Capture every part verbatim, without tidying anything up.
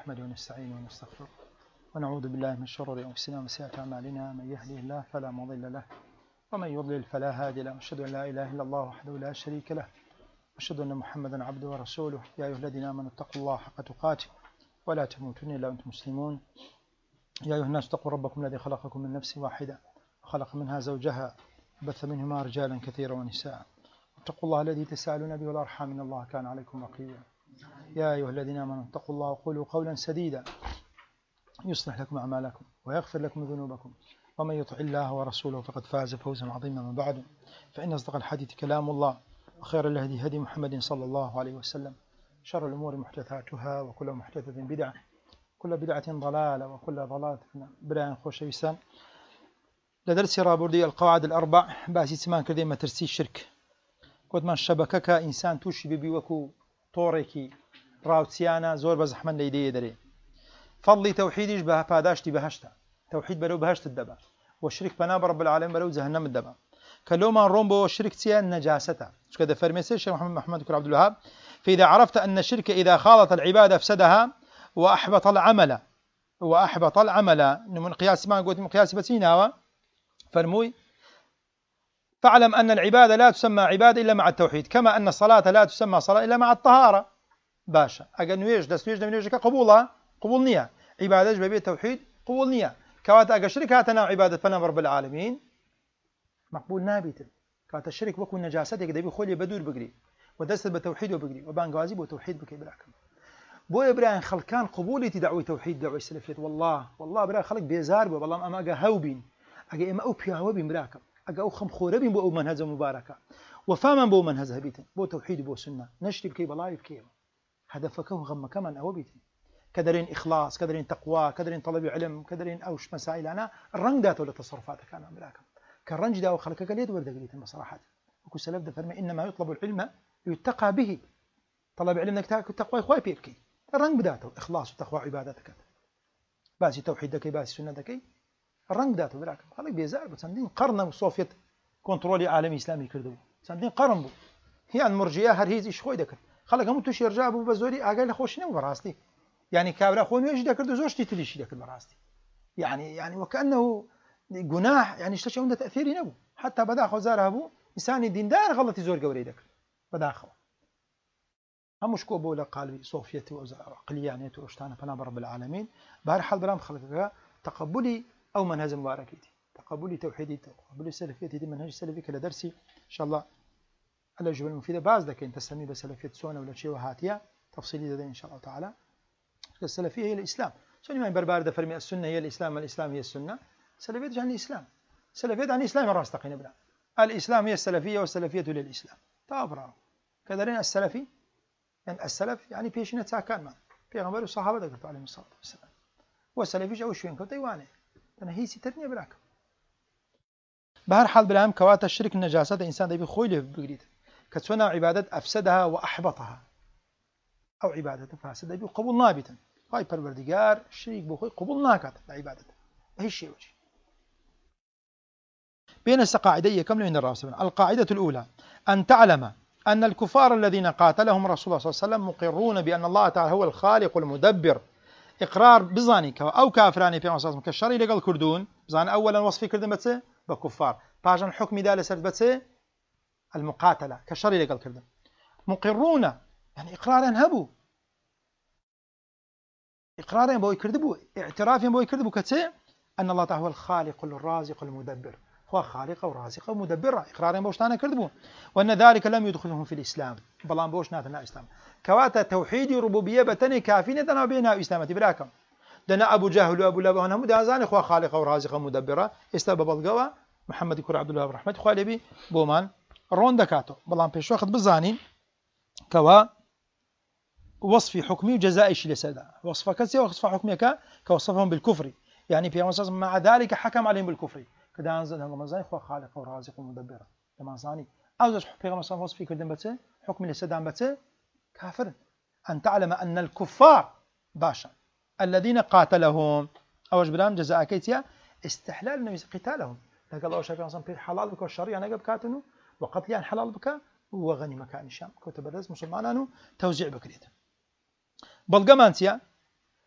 نحمده ونستعينه ونستغفره ونعوذ بالله من شرور أنفسنا وسيئات أعمالنا، من يهده الله فلا مضل له ومن يضلل فلا هادي له، أشهد أن لا إله إلا الله وحده لا شريك له، أشهد أن محمدا عبده ورسوله. يا أيها الذين آمنوا اتقوا الله حق تقاته ولا تموتن إلا وأنتم مسلمون. يا أيها الناس اتقوا ربكم الذي خلقكم من نفس واحدة وخلق منها زوجها وبث منهما رجالا كثيرا ونساء، اتقوا الله الذي تساءلون به والأرحام إن الله كان عليكم رقيبا. يا أيها الذين آمنوا اتقوا الله وقولوا قولا سديدا يصلح لكم أعمالكم ويغفر لكم ذنوبكم، ومن يطع الله ورسوله فقد فاز فوزا عظيما. من بعد، فإن أصدق الحديث كلام الله، وخير الهدي هدي محمد صلى الله عليه وسلم، شر الأمور محدثاتها، وكل محدثة بدعة، كل بدعة ضلالة، وكل ضلالة بدعة خوشويسان. لدرس رابردي القواعد الأربع باسي سمان كردي ما ترسي الشرك. قد ما الشبكة إنسان توشي ببي وكو طوريكي راوتسيانا زور بزحمن ليدي دري. فضلي توحيديش بها باداشتي بهشتا، توحيد بلو بهشت الدبا، والشرك بناب رب العالمين بلو جهنم الدبا. كلوما رومبو الشرك تيا نجاسته. شو كذا فرميسي الشيخ محمد محمد كر عبد الوهاب، فإذا عرفت أن الشرك إذا خالط العبادة أفسدها وأحبط العمل وأحبط العمل من قياس ما قلت من قياس بسينا فرموي، فاعلم أن العبادة لا تسمى عبادة إلا مع التوحيد، كما أن الصلاة لا تسمى صلاة إلا مع الطهارة. باشا أجل نويج دست نويج نويج كقبولها قبول نية عبادة ببيت التوحيد قبول نية. كوات أجل شرك هاتنا عبادة فنا رب العالمين مقبول نابت. كوات الشرك وكو النجاسة يقدر بيخلي بدور بقري ودست بتوحيد وبقري وبانجوازي بتوحيد بكي براكم. بو إبراهيم خلقان قبولي دعوة توحيد دعوة سلفية. والله والله إبراهيم خلق بيزار بو والله ما أجا هوبين أجا إما أو بيهوا بين براكم أجا أو خم خوربين بو منهج مباركة وفاما بو منهج هبيتن بو توحيد بو سنة نشري بكي بلاي بكي هدفك غم كمان أو بيتن كدرين إخلاص كدرين تقوى كدرين طلب علم كدرين أوش مسائل. أنا الرنج داته لتصرفاتك أنا براكم كالرنج دا وخلقك اليد ورد قليت بصراحة. وكل سلف ده فرمي إنما يطلب العلم يتقى به. طلب علم انك تقوى اخوي بيبكي الرنج بداته اخلاص وتقوى عبادتك باسي توحيدك باسي سنتك الرنج بداته براكم خليك بيزار بتسندين قرن وصوفيت كنترولي عالمي اسلامي كردو سندين قرن بو هي المرجئه هر هيز ايش خوي دكر خلق هم توش يرجع ابو بزوري اقل خوش نو براستي يعني كابرا خو نيش دكر زوجتي تليش دكر براستي يعني يعني وكانه جناح يعني اشتش عنده تاثير نو حتى بدا خوزاره ابو انسان ديندار غلط زور قوري دكر بداخل همش كوبو لقالبي صوفيتي وعقلية يعني توشتانا فنا برب العالمين. بهر حال برام خلقها تقبلي أو منهج مباركيتي تقبلي توحيدي تقبلي سلفيتي دي منهج سلفي كلا درسي إن شاء الله على جبل المفيدة بعض ذاك أنت تسمي بسلفية سونا ولا شيء وهاتيا تفصيلي ذا إن شاء الله تعالى. السلفية هي الإسلام سوني ما بربار فرمي السنة هي الإسلام الإسلام هي السنة سلفية يعني الإسلام سلفية يعني الإسلام الراس تقين بلا الإسلام هي السلفية والسلفية للإسلام تابرا كذلك السلفي يعني السلف يعني بيشنا تاكان ما بيغمبر الصحابة ذكرت عليهم الصلاة والسلام والسلفيش أو شوين كنت يواني أنا هي سترني براك. بهر حال بالعام كوات الشرك النجاسة إنسان ده بيخوي له بقريد كتسونا عبادة أفسدها وأحبطها أو عبادة فاسدة بقبول نابتا هاي پروردگار الشريك بخوي قبول ناكات العبادة هي الشيء وجه. بين السقاعدية كم من الراسبين. القاعدة الأولى أن تعلم أن الكفار الذين قاتلهم رسول الله صلى الله عليه وسلم مقرون بأن الله تعالى هو الخالق المدبر. إقرار بزاني أو كافراني في أساس كالشري لقال كردون بزان أولا وصفي كردن بتسي بكفار باجن الحكم دال سرد بتسي المقاتلة كالشري لقال كردن مقرون يعني إقرارا هبو إقرارا بو يكردبو اعترافا بو يكردبو كتسي أن الله تعالى هو الخالق الرازق المدبر هو خالق ورازق ومدبر إقرارا بوشتانا كردبون وأن ذلك لم يدخلهم في الإسلام بلان بوش ناتنا إسلام كواتا توحيد ربوبية بتني كافين دنا بينها إسلامة براكم دنا أبو جهل وأبو لهب هنا مدازان إخوة خالق ورازق ومدبر استباب القوا محمد كر عبد الله رحمة خالبي بومان رون دكاتو بلان بيش وقت بزانين كوا وصف حكمي وجزائي شي لسدا وصف كسي وصف حكمي كا كوصفهم بالكفر يعني في مع ذلك حكم عليهم بالكفر كذا أنزل هم مزاي خو خالق ورازق ومدبر لما زاني أوجش بيغمبر صلى الله عليه وسلم بتسه حكم لسدان بتسه كافر. أن تعلم أن الكفار باشا الذين قاتلهم أوج برام جزاء كيتيا استحلال النبي قتالهم لقال الله شافي أصلا في حلال بك والشريعة نجب كاتنو وقتل حلال بك وغني مكان الشام كتب الرز مسلمانانو توزيع بكريت بلغمانتيا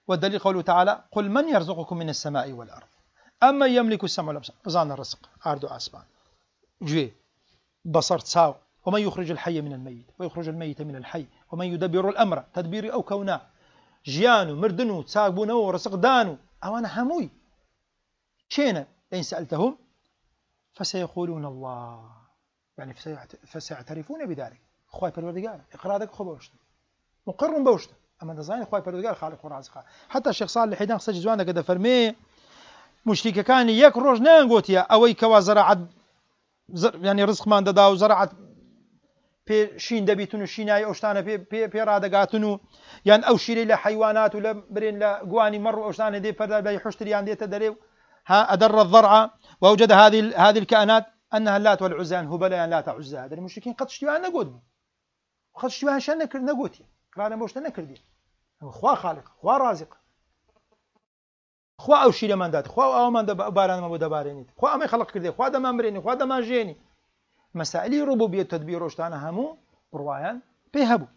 والدليل قوله تعالى قل من يرزقكم من السماء والأرض أما يملك السمع والأبصار بزان الرزق عرض أسبان جوي بصر تساو ومن يخرج الحي من الميت ويخرج الميت من الحي ومن يدبر الأمر تدبير أو كونا جيانو مردنو تساقبونو ورزق دانو أوانا هموي شينا إن سألتهم فسيقولون الله يعني فسيعترفون بذلك خواهي بالوردقال إقرارك خبوشت مقرن بوشت أما دزاين خواهي بالوردقال خالق ورازقها حتى الشيخ صالح حيدان خصج جوانا كده فرمي مشركة كان يكروج نانقوتيا أوي كوا زراعة يعني رزق ما ددا وزراعة في شين دبيتون الشيناي أوشتانا في في في رادقاتونو يعني أو شيري لحيوانات ولا برين لقواني مر أوشتانا دي فرد بيحشتري عن دي تدريو ها أدر الضرع ووجد هذه هذه الكائنات أنها اللات والعزى هبل يعني لا تعزى هذا المشركين قد اشتباه نقود وقد اشتباه شان نكر نقوتي قرانا موشت نكر دي خوا خالق خوا رازق خوا أو شيء من دات خوا أو من دباران ما بدباريني خوا ما خلق كردي خوا دم أمريني خوا دم جيني مسائل ربوبية تدبير وشتانا همو بروايان بيهبو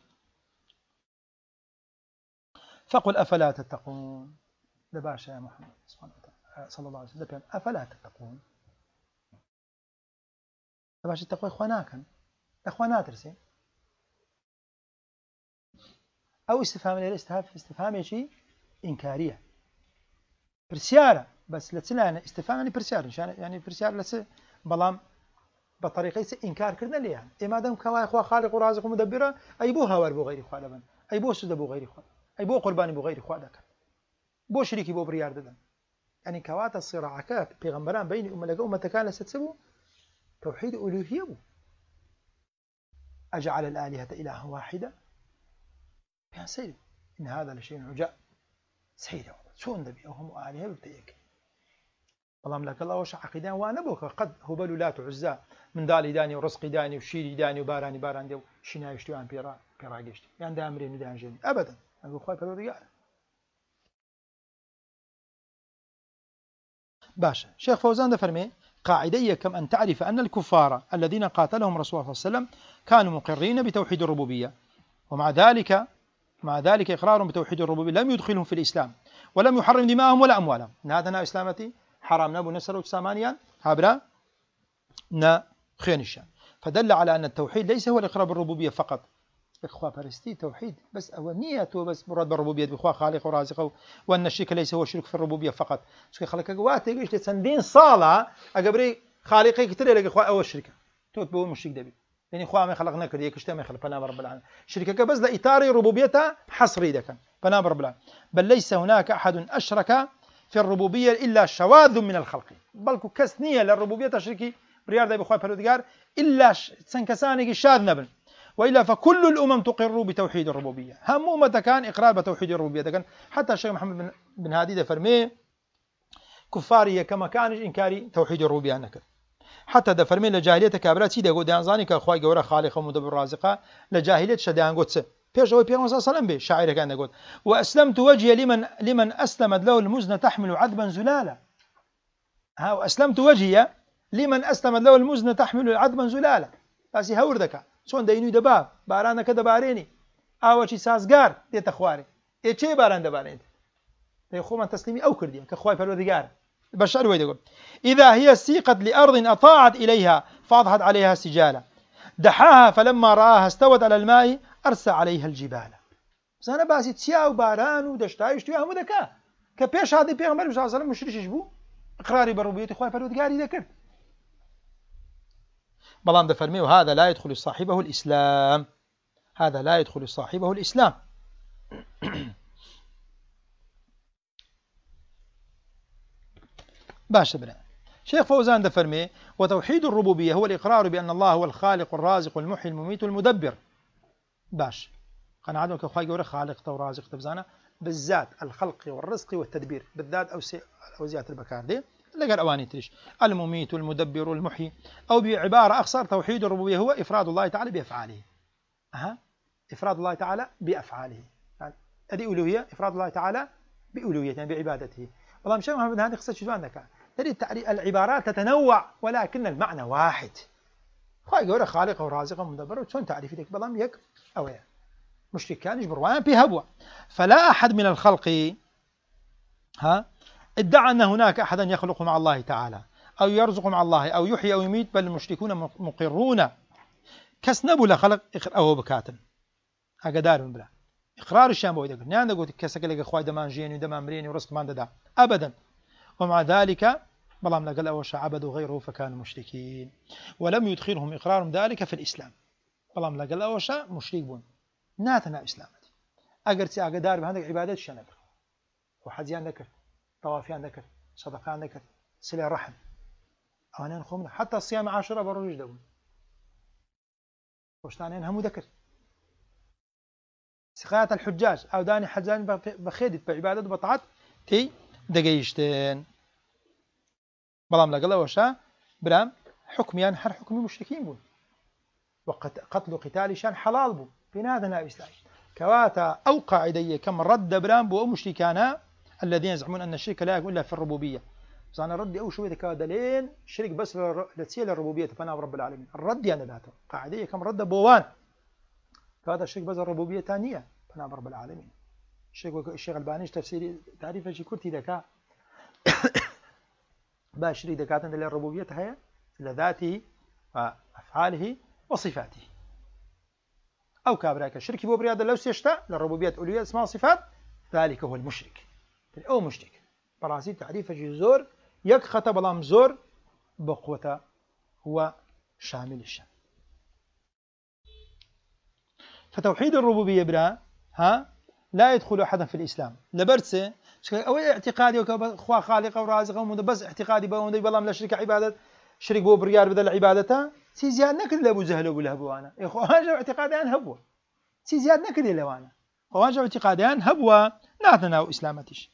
فقل أفلا تتقون دباشا يا محمد صلى الله عليه وسلم أفلا تتقون دباشا التقوى إخواناكا إخوانات رسي أو استفهام الاستفهام استفهام شيء إنكارية برسيارة بس لتسلا استفهام يعني برسيارة يعني برسيارة لس بلام بطريقة إنكار كرنا ليها إما دام كوا إخوة خالق ورازق ومدبرة أي بو هوار بو غير إخوة لبن أي بو سود بو غير إخوة أي بو قرباني بو غير إخوة دكان بو شريكي بو بريار ددن يعني كوات الصراعات بيغمبران بين أمة لقى أمة كان لستسبو توحيد ألوهية بو أجعل الآلهة إله واحدة بيان سيد إن هذا لشيء عجاء سيد شو النبي أو هم آلهة بتيك والله ملك الله وش عقيدان وأنا بوك قد هبل لا تعزى من دالي داني ورزقي داني وشيري داني وباراني باران ديو شنا يشتو عن بيرا بيرا جشتي يعني ده أمرين ودان جاني أبدا أقول خوي بلو رجال باشا شيخ فوزان ده فرمي قاعدية كم أن تعرف أن الكفار الذين قاتلهم رسول الله صلى الله عليه وسلم كانوا مقرين بتوحيد الربوبية ومع ذلك مع ذلك إقرارهم بتوحيد الربوبية لم يدخلهم في الإسلام ولم يحرم دماءهم ولا أموالهم هذا إسلامتي حرام نبو نسر وتسامانيا هابرا نا خينشان فدل على أن التوحيد ليس هو الإقرار بالربوبية فقط إخوة فرستي توحيد بس أو نيته بس مراد بالربوبية بإخوة خالق ورازق وأن الشرك ليس هو الشرك في الربوبية فقط سكي خلق قوات يجيش تسندين صالة أقبري خالقي كتير لك إخوة أول شركة توت بقول مشرك دبي يعني إخوة ما خلقنا كذي يكشتى ما خلق بنام رب العالمين شركة بس لإطار ربوبيتها حصري ده كان بنام رب العالمين بل ليس هناك أحد أشرك في الربوبية إلا شواذ من الخلق بل كسنية للربوبية تشركي بريار ده بإخوة فرودجار إلا سنكسانك شاذ نبل وإلا فكل الأمم تقر بتوحيد الربوبية هم أمة كان إقرار بتوحيد الربوبية كان حتى الشيخ محمد بن هادي ده فرمي كفارية كما كان إنكاري توحيد الربوبية نكر حتى ده فرمي لجاهلية كابرات سيدة قد أنزاني كأخوة جورا خالق ومدبر رازقة لجاهلية شدان قدس بيش هو بيغمس صلى الله عليه وسلم به شاعر كان يقول وأسلمت وجهي لمن لمن أسلمت له المزنة تحمل عذبا زلالا ها وأسلمت وجهي لمن أسلمت له المزنة تحمل عذبا زلالا بس يهور ذكاء شون دينو دباب بارانا كده باريني أوشي سازجار دي تخواري إيه شيء باران دبارين تيخو من تسليمي أو كردي كخواي فالوذيقار بشر ويد يقول إذا هي سيقت لأرض أطاعت إليها فأضحت عليها سجالا دحاها فلما رآها استوت على الماء أرسى عليها الجبال زانا باسي تسياو باران ودشتايش تيا هم ذكاء كبيش هذه بيغمبر صلى الله عليه وسلم مشريش يشبو إقراري بربوبية خواي فالوذيقار ذكر بلان ده فرمي وهذا لا يدخل صاحبه الإسلام هذا لا يدخل صاحبه الإسلام باشا بنا شيخ فوزان ده فرمي وتوحيد الربوبية هو الإقرار بأن الله هو الخالق الرازق المحيي المميت المدبر باش قناعة عدم كخواي جورا خالق ورازق تبزانا بالذات الخلق والرزق والتدبير بالذات أو سي أو زيادة البكار دي اللي قال أواني تريش المميت المدبر المحيي أو بعبارة أخصر توحيد الربوبية هو إفراد الله تعالى بأفعاله أها إفراد الله تعالى بأفعاله يعني هذه ألوهية إفراد الله تعالى بألوهيته يعني بعبادته والله مش محمد هذه قصة شو عندك ترى العبارات تتنوع ولكن المعنى واحد خاي جورا خالق ورازق ومدبر شلون تعريفتك بلام يك أو يا مشرك كان يجبر وان بهبوة فلا أحد من الخلق ها ادعى أن هناك أحدا يخلق مع الله تعالى أو يرزق مع الله أو يحيي أو يميت، بل المشركون مقرون كسنبوا لخلق أو بكاتن أقدار من بلا إقرار الشام بويدك نعم قلت كسك لك أخوي دمان جيني ودمان مريني ورزق مان دا أبدا، ومع ذلك بلام لقل أوش عبدوا غيره فكانوا مشركين ولم يدخلهم إقرارهم ذلك في الإسلام. بلام لقل أوش مشرك بون ناتنا إسلامتي أقرتي أقدار بهندك عبادات شنكر وحزيان ذكر طوافيان ذكر صدقان ذكر سلة رحم أوانين خمنا حتى الصيام عاشرة بروج دون وشتانين همو ذكر سقاية الحجاج أو داني حجان بخيدت بعبادات بطعت تي دقيشتين. بلام لقل أوشا برام حكميان حر حكم مشركين بون وقتل قتال شان حلال بون في نادنا إسلام كواتا أو قاعدية كم رد برام بو مشركانا الذين يزعمون أن الشرك لا يكون إلا في الربوبية. فأنا ردي أو شوية كادلين شرك بس لتسيل الربوبية فأنا رب العالمين الرد يعني ذاته قاعدية كم رد بوان كهذا الشرك بس الربوبية ثانية فأنا رب العالمين. الشيخ الشيخ البانيش تفسيري تعريف شيء كرتي ذكاء باشري ذكاء للربوبية هي لذاته وأفعاله وصفاته أو كابراك الشرك بو بريادة لو سيشتا للربوبية أولوية اسمها صفات ذلك هو المشرك أو مشرك براسي تعريف زور يك خطب لام زور بقوة هو شامل الشام. فتوحيد الربوبية برا ها لا يدخل أحدا في الإسلام لبرسه أو اعتقادي وكخوا خالق ورازق ومدبس اعتقادي بوندي بلام لا شرك عبادة شرك بو بريار بدل عبادته سي زياد نكد لابو زهل ولا هبوانا يا اخو هاجا اعتقاديان هبوا سي زياد نكد لوانا هاجا اعتقاديان هبوا ناتنا واسلامتش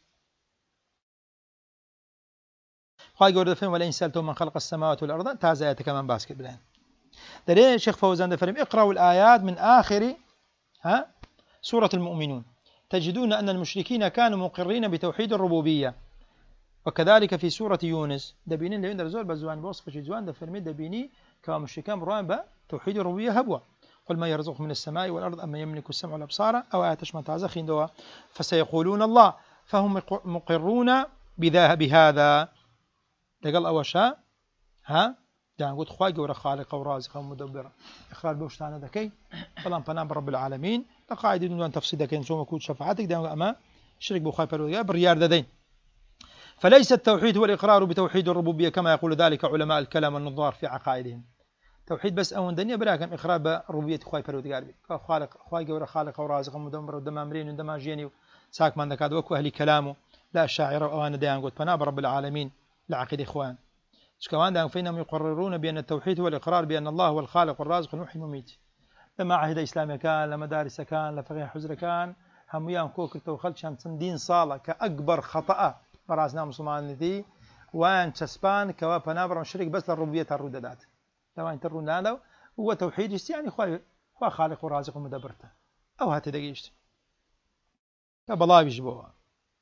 خاي قول فين ولا إن سألتم من خلق السماوات والأرض تازا آيات كمان باسكت بلان دليل الشيخ فوزان دفرم اقرأوا الآيات من آخر ها سورة المؤمنون تجدون أن المشركين كانوا مقرين بتوحيد الربوبية، وكذلك في سورة يونس دبينين اللي عند زول بزوان بوصف جزوان دفرمي دبيني كمشركان بروان بتوحيد الربوبية هبوا قل ما يرزقهم من السماء والأرض أما يملك السمع والأبصار أو آيات من تعزخين دوا فسيقولون الله فهم مقرون بهذا لقال أوشا ها دان قلت خواجي ورا خالق ورازق ومدبر إخراج بوشتانا ذكي فلان فنام برب العالمين لقاعد دون تفصيلك إن شو مكود شفاعتك دان أما شرك بخاي بروديا بريار دين. فليس التوحيد هو الإقرار بتوحيد الربوبية كما يقول ذلك علماء الكلام والنظار في عقائدهم. توحيد بس أو دنيا براكم إقرار بربوبية خواي بروديا خالق خواجي ورا خالق ورازق ومدبر ودمامرين ودماجيني ساك من ذكاد وكو أهل كلامه لا الشاعر وأنا دان قلت فنام برب العالمين لعقيد إخوان كمان دان فإنهم يقررون بأن التوحيد هو الإقرار بأن الله هو الخالق والرازق المحيي المميت. لما عهد إسلامي كان لمدارس كان لفقيه حزر كان هم يام كوك التوخل شان دين صالة كأكبر خطأ براسنا مسلمان ذي وان تسبان كوا بنابر مشرك بس للربوبية الرددات لما ينترون هذا هو توحيد يعني خوا خوا خالق ورازق ومدبرته أو هات دقيشت كبلا بيجبوها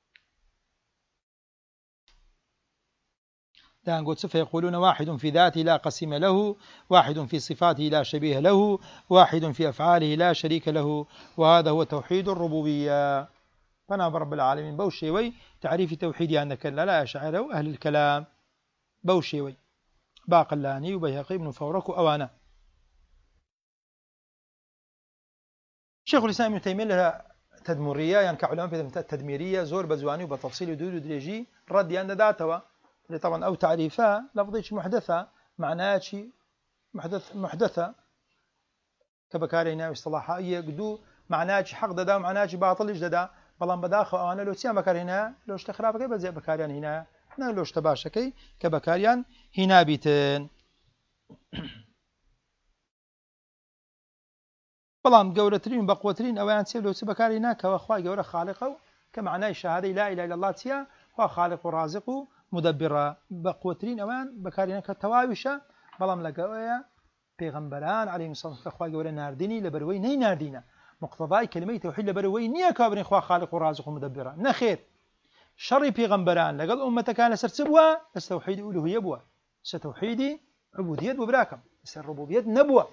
دان قلت فيقولون واحد في ذاته لا قسم له، واحد في صفاته لا شبيه له، واحد في أفعاله لا شريك له، وهذا هو توحيد الربوبية. فنام رب العالمين بوشيوي تعريف توحيد أنك لا لا أشعره أهل الكلام بوشيوي باقلاني وبيهقي بن فورك أوانا. شيخ الإسلام ابن تيمية لها تدمرية يعني كعلماء في التدميرية زور بزواني وبتفصيل ودود ودريجي رد أن داتوا اللي طبعا أو تعريفها لفظيش محدثة معناه شيء محدث محدثة كبكارينا واصطلاحها يقدو معناه شيء حق ددا ومعناه شيء باطل إيش ددا بلان بداخل أنا لو تسمع بكارينا لو اشتخراب كي بزي بكاريان هنا أنا لو اشتباش كي كبكاريان هنا بيتن بلان جورترين بقوترين أو أنسي لو سبكارينا كأخوة جورة خالقه كمعناه الشهادة لا إله إلا الله تيا هو خالق ورازق مدبرة بقوترين أوان بكارينا كتواوشة بلام لقوية پیغمبران عليهم الصلاة والسلام أخوة جورة نارديني لبروي نهي ناردينا مقتضاء كلمة توحيد لبروي نيا كابرين أخوة خالق ورازق مدبرة نخير شر پیغمبران لقل أمة كان سرسبوا التوحيد ألوهية بوا ستوحيد عبودية وبراكم سر ربوبية نبوة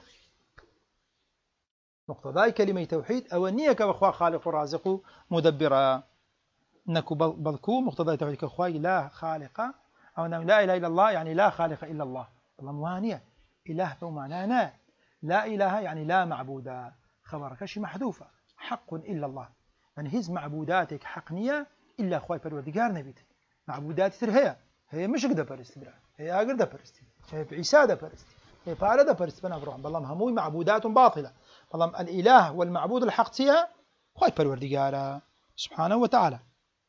مقتضاء كلمة توحيد أو نيا كأخوة خالق ورازق مدبرة. نكو بلكو مقتضى توحيد كخواي لا خالق أو لا إله إلا الله يعني لا خالق إلا الله. الله موانية إله بمعنانا لا إله يعني لا معبود، خبرك شي محذوفة حق إلا الله، يعني هز معبوداتك حقنية إلا خواي پروردگار نبيت. معبودات تر هي هي مش قد برست برا هي أقدر دا برست هي بعيسى دا برست هي بارا دا برست بنا بروح بالله هموي معبودات باطلة. بالله الإله والمعبود الحق فيها خواي پروردگار سبحانه وتعالى.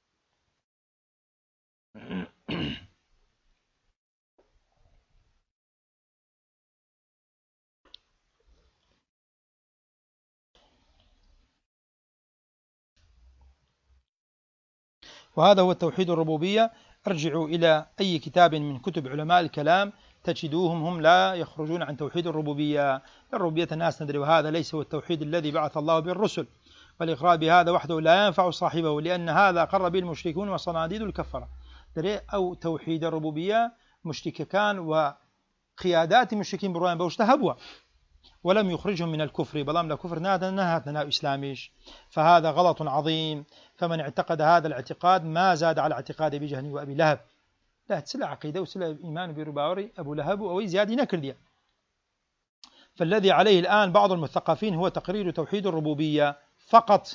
وهذا هو التوحيد الربوبية. ارجعوا إلى أي كتاب من كتب علماء الكلام تجدوهم هم لا يخرجون عن توحيد الربوبية. الربوبية الناس ندري، وهذا ليس هو التوحيد الذي بعث الله به الرسل، والإقرار بهذا وحده لا ينفع صاحبه، لأن هذا قر به المشركون وصناديد الكفرة. أو توحيد الربوبية مشرك كان وقيادات المشركين بروان بوشتهبوا ولم يخرجهم من الكفر، بلام لا كفر نادا نهاتنا إسلاميش، فهذا غلط عظيم. فمن اعتقد هذا الاعتقاد ما زاد على اعتقاد أبي جهل وأبي لهب. لا تسلع عقيدة وسلع إيمان برباوري أبو لهب وأوي زيادة نكرديا. فالذي عليه الآن بعض المثقفين هو تقرير توحيد الربوبية فقط،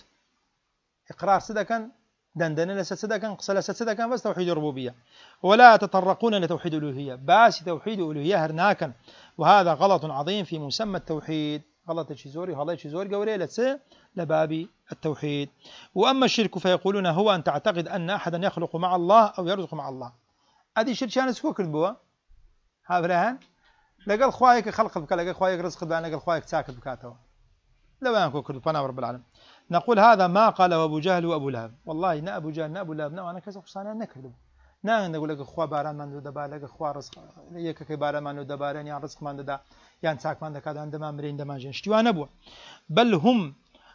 إقرار صدقا دندن لسد صدقا قصل لسد صدقا بس توحيد الربوبية، ولا تطرقون لتوحيد الألوهية، بس توحيد الألوهية هرناكا. وهذا غلط عظيم في مسمى التوحيد، غلط شيزوري غلط شيزوري قوري لتسي لباب التوحيد. وأما الشرك فيقولون هو أن تعتقد أن أحدا يخلق مع الله أو يرزق مع الله. هذه شرك أنا سكوك البوا هابرهان لقال خوايك خلق بك، لقال خوايك رزق بك، لقال خوايك ساكت بكاتوا لو أنكو كل فنا رب العالمين. نقول هذا ما قال أبو جهل وأبو لهب، والله نا أبو جهل نا أبو لهب نا أنا كذا خصانا نكذب نا نقول لك خوا باران من دبا لك خوا رزق يك كي باران من دبارن يعني رزق من دا يعني ساك من كذا عندما مرين دما جن اشتوان أبو، بل هم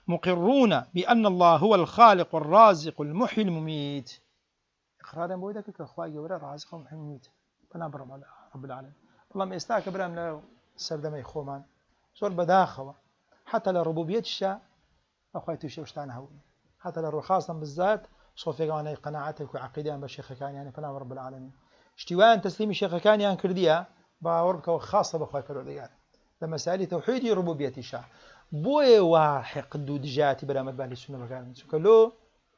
مقرون بأن الله هو الخالق الرازق المحيي المميت. إقرارا بودك كخوا جورا رازق ومحيي المميت فنا برب رب العالمين. والله ما يستاك برام لا سردم يخومان صور بداخوا حتى لربوبية الشاء أخواتي وش وشتانا هون، حتى لو خاصة بالذات صوفي قانا قناعتك وعقيدة بالشيخ كان يعني فلا رب العالمين. اشتوان تسليم الشيخ كان يعني كرديا باوربك وخاصة بأخوي فروديان لما سألي توحيدي ربوبية الشاء بوي واحق دود جاتي برامد بالي السنة مكان سكلو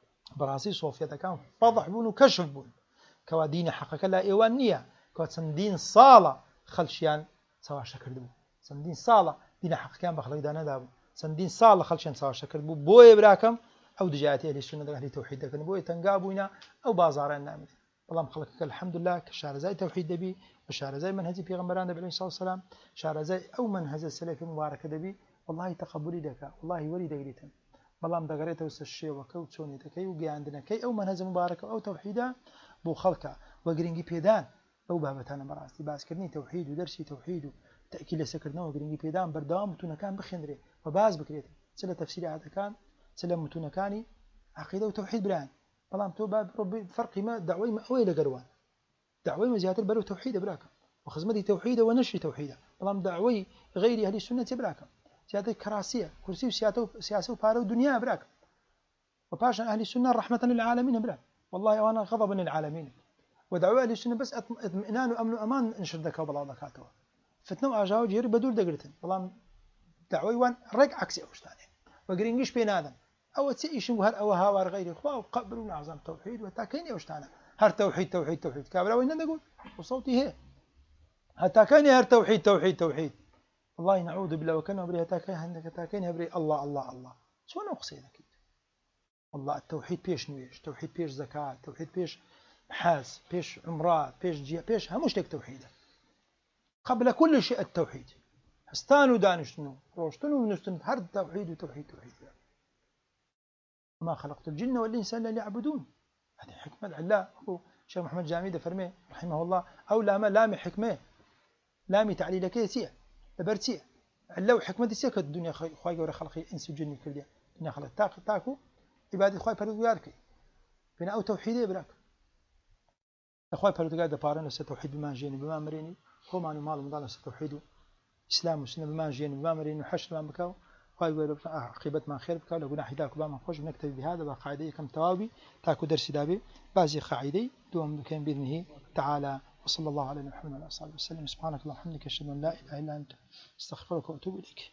براسي صوفيا كان فضح بون وكشف بون كوادين حقك لا إيوانية كواد سندين صالة خلشيان سوا شكر دبو سندين صالة دين حق كان بخلق دانا دابو سندين صالة خلشان سوا شكر دبو بوي براكم أو دجاتي أهل السنة أهل توحيد لكن بوي تنقابونا أو بازارين نعمل والله مخلقك الحمد لله كشار زي توحيد دبي وشار زي منهج في غمران النبي عليه الصلاة والسلام شار زي أو منهج السلف المبارك دبي والله تقبلي دك والله ولي دقيتن والله مدقريته وسشي وكوت سوني تكي وجي عندنا كي أو منهج مبارك أو توحيدا بو خلقه وقرنجي بيدان أو بابتنا مراسي باس كرني توحيد ودرسي توحيد تأكيد سكرنا وقرنجي بيدان بردام متونا كان بخندري وباز بكريت سلا تفسير هذا كان سلا متونا كاني عقيدة وتوحيد بران والله تو باب ربي فرق ما دعوي ما أوي لقروان دعوي ما زيادة برو توحيد براكم وخزمتي توحيد ونشر توحيدا والله دعوي غير أهل السنة براكم زيادة كراسية كرسي وسياسة سياسة وبارو دنيا براكم وباشا أهل السنة رحمة للعالمين براكم والله وأنا غضب للعالمين ودعوة أهل السنة بس اطمئنان وأمن وأمان نشر ذكاء وبلا ذكاته فتنة وأجاو جير بدول دقرتن والله دعوي وان رجع عكسي أوشتاني وقرينجش بين هذا أو تسيش وهر أو هاور غير إخوة وقبلوا نعظم توحيد وتاكين أوشتانا هر توحيد توحيد توحيد كابلا وين نقول وصوتي هي هتاكين هر توحيد توحيد توحيد والله نعوذ بالله وكنا بري هتاكين عندك تاكين هبري الله الله الله شو نقصي أكيد والله التوحيد بيش نويش توحيد بيش زكاة توحيد بيش حاز بيش عمرات بيش جي بيش همش لك توحيده قبل كل شيء التوحيد استانوا دانشتنوا روشتنوا ونشتنوا هر توحيد وتوحيد توحيد ما خلقت الجن والإنس إلا ليعبدون. هذه حكمة الله. شيخ محمد جاميد فرمي رحمه الله أو لا ما لامي حكمة لامي تعليل كيسية برتية الله حكمة سيك الدنيا خواي جور خلقي إنس وجن كلها الدنيا خلق تاك تاكو عبادة خواي بردوارك بنا أو توحيدي براك خواي بردوار دبارنا ستوحيد بما جيني بما مريني هو ما نمال مضال ستوحيده إسلام وسنة بما جيني بما مريني وحشر ما بكاو خواهی گەورە عاقبەتمان خێر بکات لە گوناحی داک و بامان خۆش بنەکتەوی بهذا بە قاعدەی یەکەم تەواوی تاکو دەرسی دابێ بازی قاعدەی دوم بکەین بإذنه تعالى. وصلى الله على محمد وعلى آله وصحبه وسلم. سبحانك اللهم وبحمدك أشهد أن لا إله إلا أنت أستغفرك وأتوب إليك.